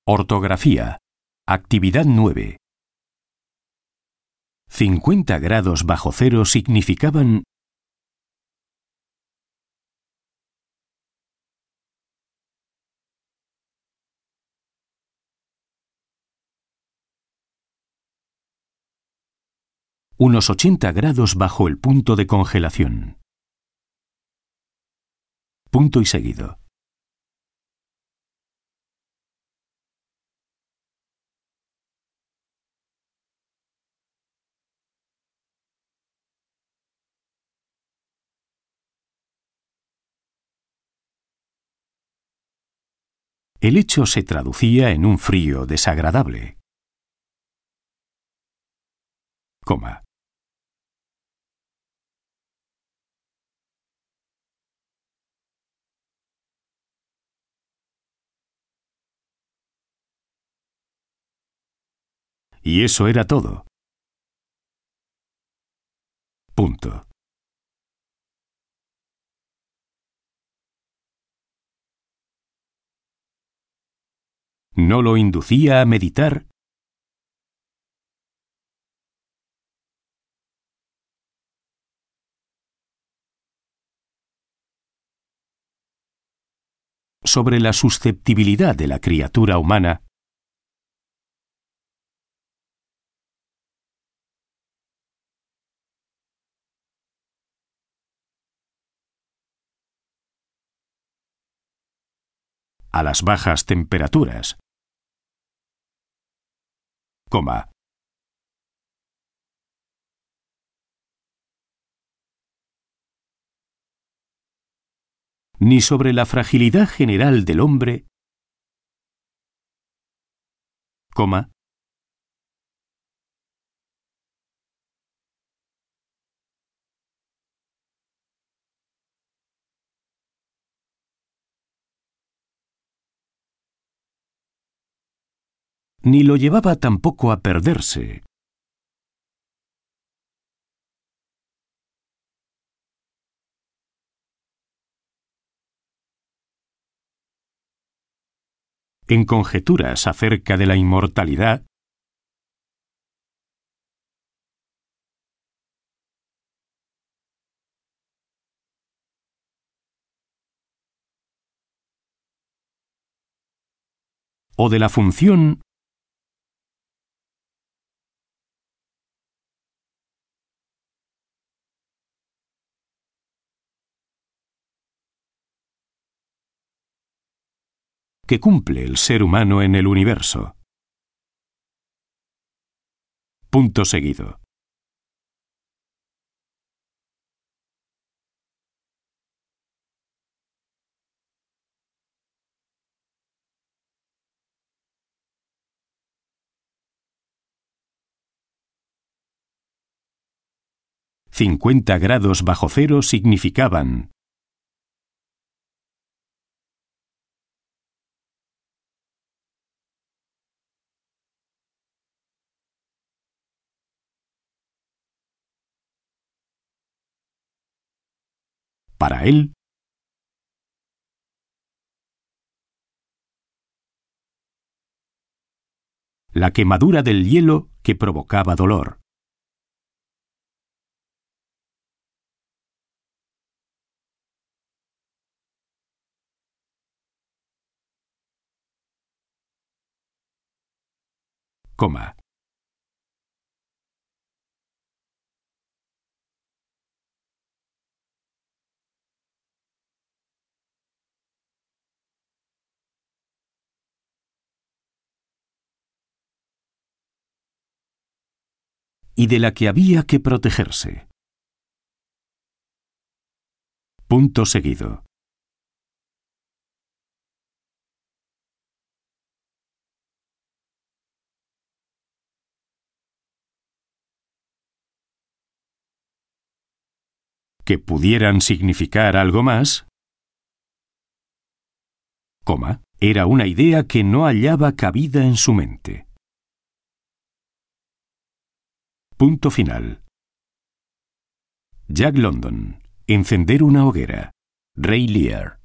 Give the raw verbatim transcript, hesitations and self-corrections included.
Ortografía. Actividad nueve. cincuenta grados bajo cero significaban unos ochenta grados bajo el punto de congelación. Punto y seguido. El hecho se traducía en un frío desagradable. Coma. Y eso era todo. Punto. ¿No lo inducía a meditar? Sobre la susceptibilidad de la criatura humana a las bajas temperaturas. Coma. Ni sobre la fragilidad general del hombre, coma, ni lo llevaba tampoco a perderse. En conjeturas acerca de la inmortalidad, o de la función que cumple el ser humano en el universo. Punto seguido. cincuenta grados bajo cero significaban para él la quemadura del hielo que provocaba dolor. Coma. Y de la que había que protegerse. Punto seguido. Que pudieran significar algo más, coma, era una idea que no hallaba cabida en su mente. Punto final. Jack London. Encender una hoguera. Ray Lear.